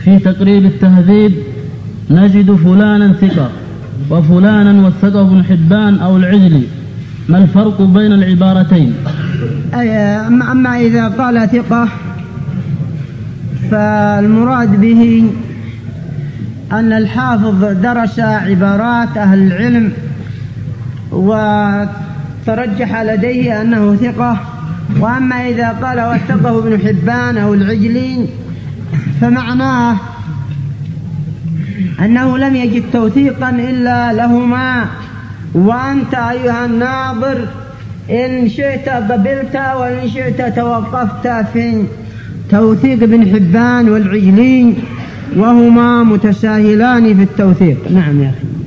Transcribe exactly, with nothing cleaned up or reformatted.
في تقريب التهذيب نجد فلانا ثقة وفلانا وثقه ابن حبان أو العجلي، ما الفرق بين العبارتين؟ أما إذا قال ثقة فالمراد به أن الحافظ درس عبارات أهل العلم وترجح لديه أنه ثقة. وأما إذا قال وثقه ابن حبان أو العجلي فمعناه أنه لم يجد توثيقا إلا لهما. وأنت أيها الناظر إن شئت قبلت وإن شئت توقفت في توثيق ابن حبان والعجلي وهما متساهلان في التوثيق. نعم يا أخي.